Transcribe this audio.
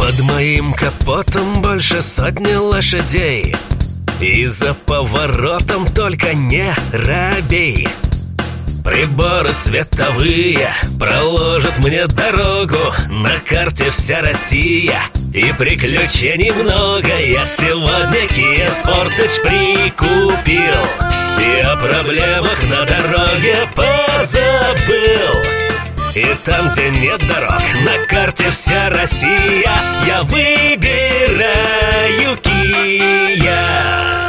Под моим капотом больше сотни лошадей, и за поворотом только не робей. Приборы световые проложат мне дорогу, на карте вся Россия и приключений много. Я сегодня Kia Sportage прикупил и о проблемах на дороге позабыл. И там, где нет дорог, на карте вся Россия, я выбираю Kia.